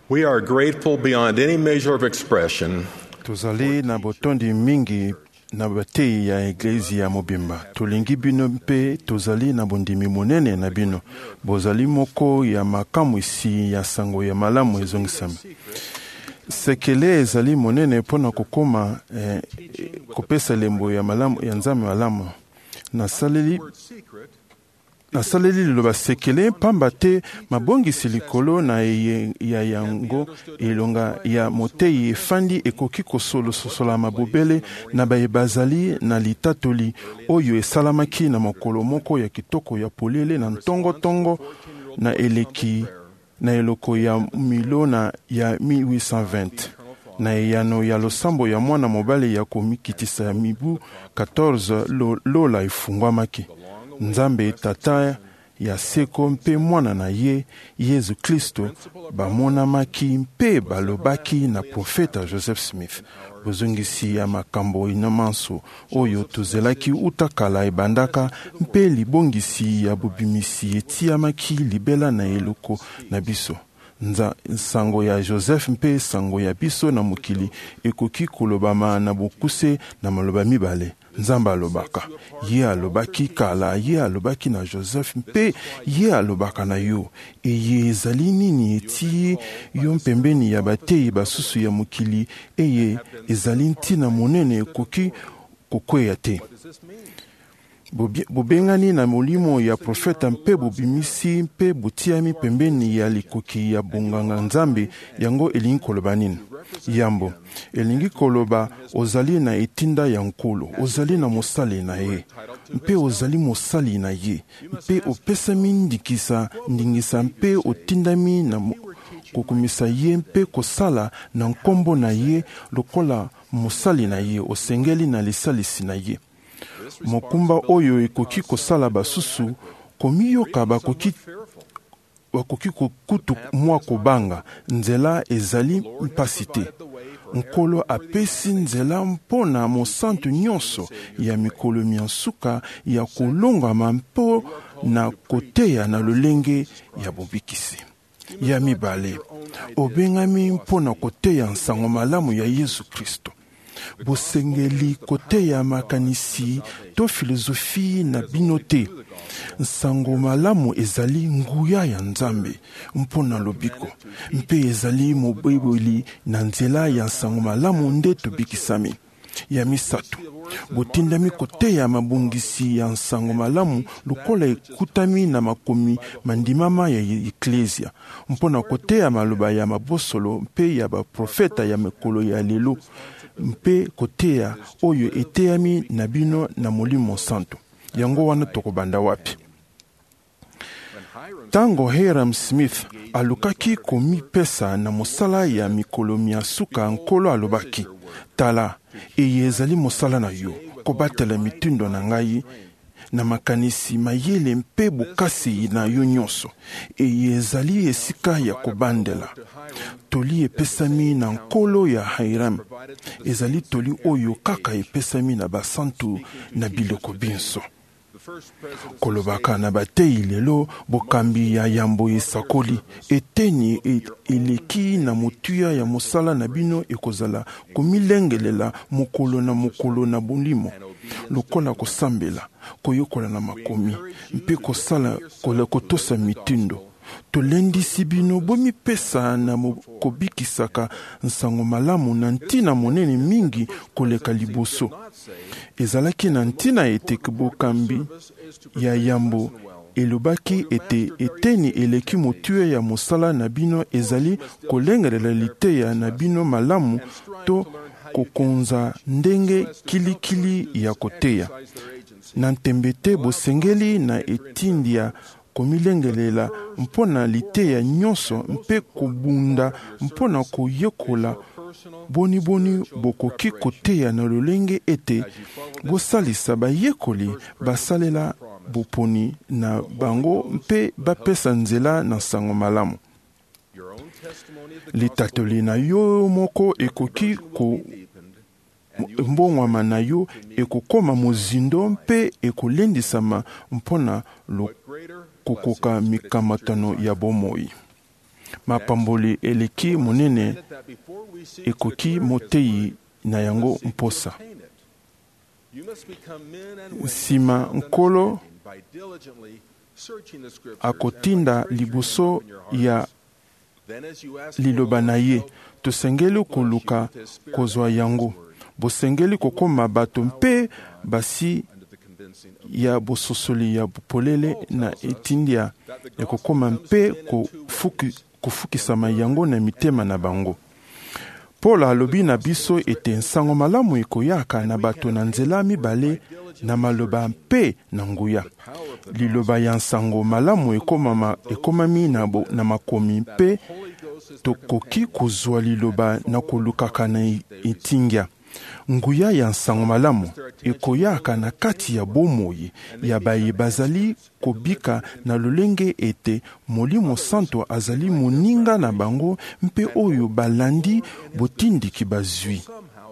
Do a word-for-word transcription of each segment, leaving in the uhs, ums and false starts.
We are grateful beyond any measure of expression. Tozali na botondi mingi na batei ya eglezia ya mobimba. Tolingi bino mpe tozali na bondimi monene na bino. Bozali moko ya makamu isi ya sango ya malamu ezongisami. Sekele ezali monene pona kokoma eh, kopesa lembo ya malamu ya nzambe malamu. Na saleli na saleli liloba sekele pamba te mabongisi likolo na ye, ya yango elonga ya motei efandi ekoki kosolo sosola mabobele na baye bazali na litatoli oyo esalamaki na mokolo moko ya kitoko ya polele na ntongo tongo na eleki na eloko ya milona ya mille huit cent vingt na eyano ya losambo ya mwana mobale ya komikitisa ya mibu quatorze lo, lola efungwamaki. Nzambe tata ya seko mpe mwana na ye Yesu Kristo bamonamaki mpe balobaki na profeta Joseph Smith. Bozongisi ya makambo inamanso oyo tozelaki utakala ebandaka mpe libongisi ya bobimisi etiamaki libela na eloko na biso. Nza sango ya Joseph mpe sango ya biso na mokili ekoki kolobama na bokuse na maloba mibale. Nzamba alobaka, ye alobaki kala, ye alobaki na Joseph mpe ye alobaka na yo. Eye ezali nini eti yo mpembeni ya batei basusu ya mokili, eye ezali ntina monene ekoki kokwea te. Bobengani na molimo ya profeta mpe bobimisi mpe butiami pembeni ya likoki ya bonganga nzambe yango elingi koloba nini. Yambo, elingi koloba ozali na etinda ya nkolo, ozali na mosali na ye, mpe ozali mosali na ye, mpe opesami ndikisa ndingisa mpe otindami na kokumisa ye mpe kosala na nkombo na ye lokola mosali na ye, osengeli na lisalisi na ye. Mokumba oyo ekoki kosala basusu komiyoka bakoki bakoki kokutu mwa kobanga nzela ezali mpasi te. Nkolo apesi nzela mpona mosantu nyonso ya mikolo miansuka ya kolongama mpo na koteya na lolenge ya bobikisi. Ya mibale, obengami mpona koteya nsango malamu ya Yesu Kristo. Bosengeli koteya makanisi to filosofi na binote. Nsango malamu ezali nguya ya nzambe mpona lobiko. Mpe ezali mobeboli na nzela ya nsango malamu nde tobikisami. Ya misatu, botindami koteya mabongisi ya nsango malamu lukola ekutami na makomi mandimama ya eklezia. Mpona koteya maloba ya mabosolo mpe ya baprofeta ya mekolo ya lelo. Mpe koteya oyo eteyami na bino na molimo santo. Yango wana tokobanda wapi? Tango Hiram Smith alukaki komipesa na mosala ya mikolo miasuka, nkolo alobaki, tala, eye ezali mosala na yo, kobatela mitindo na ngai na makanisi mayele mpe bokasi na yo nyonso. Eye ezali esika ya kobandela. Toli epesami na nkolo ya Hiram. Ezali toli oyo kaka epesami na basantu na biloko binso. Kolobaka na batei lelo bokambi ya yambo esakoli. Eteni eleki na motuya ya mosala na bino ekozala komilengelela mokolo na mokolo na bolimo. Lokola kosambela, koyokola na makomi, mpe kosala kola kotosa mitindo. Tolendisi bino bomipesa na kobikisaka nsango malamu na ntina monene mingi koleka liboso. Ezalaki na ntina ete bokambi ya yambo elobaki ete eteni eleki motuya ya mosala na bino ezali kolengelela liteya na bino malamu to kokonza ndenge kilikili ya koteya. Na ntembete bosengeli na etindia komilengelela mpona liteya nyonso mpe kobunda mpona koyekola boni boni bokoki koteya na lolenge ete bosalisa bayekoli basalela boponi na bango mpe bapesa nzela na sango malamu. Litatoli na yo moko ekoki ko mbongwama na yo ekokoma mozindo mpe ekolendisama mpona kokoka mikamatano ya bomoi. mapamboli eleki monene ekoki motei na yango mposa. Nsima nkolo akotinda liboso ya liloba na ye, tosengeli koluka kozwa yango. Bosengeli kokoma bato mpe basi ya bososoli ya polele na etindia ya kokoma mpe kofuki, kofukisama yango na mitema na bango. Paul alobi na biso ete nsango malamu ekoyaka na bato na nzela mibale na maloba mpe na nguya. Liloba ya nsango malamu ekomama, ekomami na, bo, na makomi mpe tokoki kozwa liloba na kolukaka na etingia. Nguya ya nsango malamu ekoyaka na kati ya bomoi ya baye bazali kobika na lolenge ete Molimo Santo azali moninga na bango mpe oyo balandi botindiki bazwi.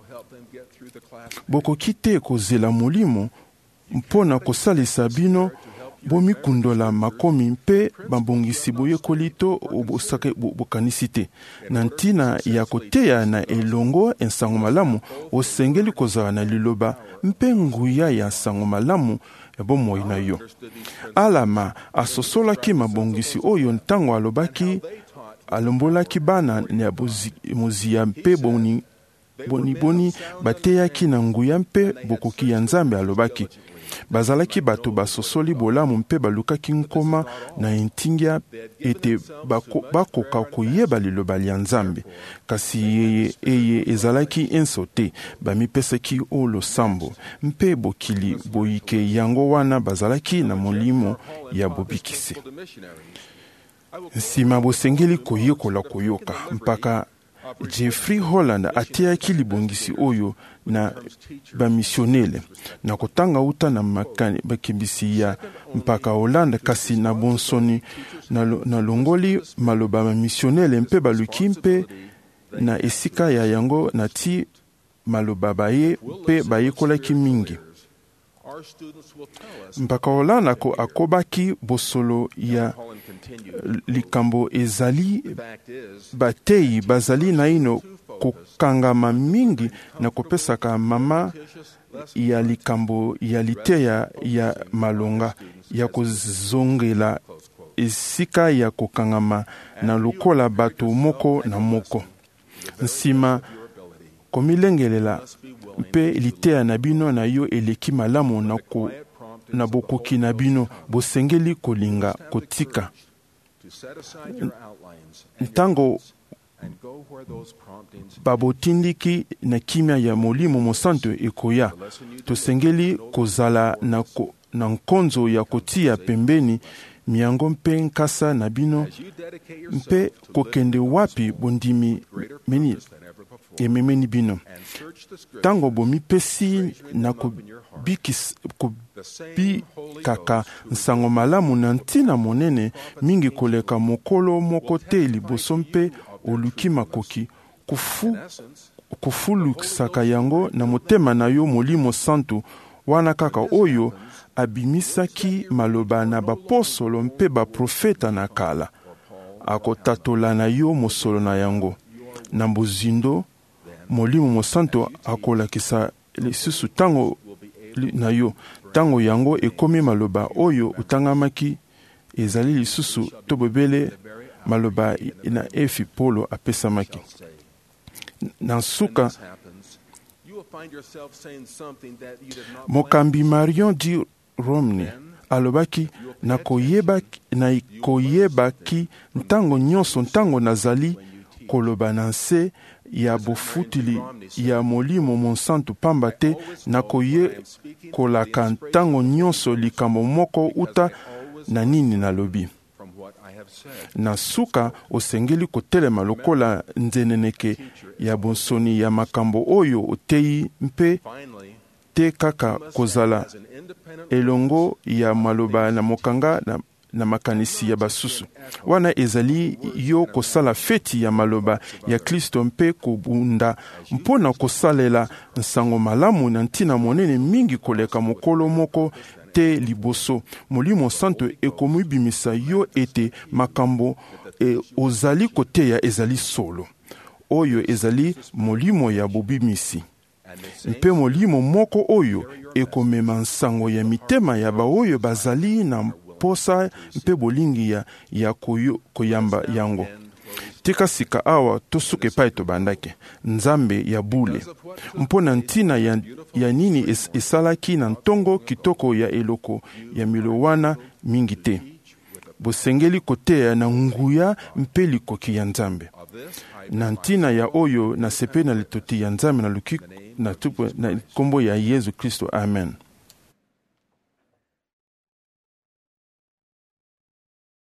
Bokoki te kozela Molimo mpona kosalisa bino bomikundola makomi mpe babongisi boyekoli to obosake bokanisi te. Na ntina ya koteya na elongo ensango malamu osengeli kozala na liloba mpe nguya ya nsango malamu ya bomoi na yo. Alama asosolaki mabongisi oyo ntango alobaki alombolaki bana na mozia mpe boni boni boni bateyaki na nguya mpe bokoki ya Nzambe alobaki. Bazalaki bato basosoli bolamu mpe balukaki nkoma na entingia ete bako, bakoka koyeba liloba lya Nzambe. Kasi yeye eye ezalaki enso te, bamipesaki o losambo mpe bokili boyike yango wana bazalaki na molimo ya bobikisi. Nsima bosengeli koyekola koyoka mpaka Jeffrey Holland atiaki libongisi oyo na bamisionele na kotanga uta na makani bakibisi ya mpaka Holland kasi na bonsoni na, na longoli maloba bamisionele mpe baluki mpe na esika ya yango na ti maloba baye mpe bayekolaki mingi. Mpaka Holland ako akobaki bosolo ya likambo ezali batei bazali na ino kokangama mingi na kopesaka mama ya likambo ya liteya ya malonga ya kozongela esika ya kokangama na lokola bato moko na moko. Nsima komilengelela mpe liteya na bino na yo eleki malamu na, ko, na bokoki na bino bosengeli kolinga kotika. Ntango babotindiki na kimia ya Molimo Mosanto ekoya, tosengeli kozala na, ko, na nkonzo ya kotia pembeni miango mpe nkasa na bino mpe kokende wapi bondimi meni ememeni bino. Tango bomipesi na kubikis, kubikaka nsango malamu na ntina monene mingi koleka mokolo moko te liboso mpe oluki makoki kufu, kufulukisaka yango na motema na yo Molimo Santo wana kaka oyo abimisaki maloba na baposolo mpe baprofeta na kala. Akotatola na yo mosolo na yango. Na bozindo Molimo Mosanto akolakisa lisusu tango na yo tango yango ekomi maloba oyo utangamaki ezali lisusu tobebele maloba na efi Polo apesamaki. Na suka mokambi Marion di Romney alobaki na koyeba na koyebaki ntango nyonso ntango nazali koloba na nse ya bofutili ya Molimo Monsanto pamba te na koye kolaka ntango nyonso likambo moko uta na nini nalobi. Na suka osengeli kotelema lokola nzeneneke ya bonsoni ya makambo oyo otei mpe te kaka kozala elongo ya maloba na mokanga na, na makanisi ya basusu. Wana ezali yo kosala feti ya maloba ya Kristo mpe kobunda mpona kosalela nsango malamu na ntina monene mingi koleka mokolo moko te liboso. Molimo Santo ekomibimisa yo ete makambo e ozali koteya ezali solo oyo ezali molimo ya bobimisi mpe molimo moko oyo ekomema nsango ya mitema ya baoyo bazali na posa mpe bolingi ya, ya koyo, koyamba yango. Tika sika awa tosuke pa etobandake nzambe ya bule mpona ntina ya, ya nini es, esalaki na ntongo kitoko ya eloko ya milowana mingi te. Bosengeli koteya na nguya mpe likoki ya nzambe na ntina ya oyo na sepe na litoti ya nzambe na luki na tupo na kombo ya Yesu Kristo. Amen.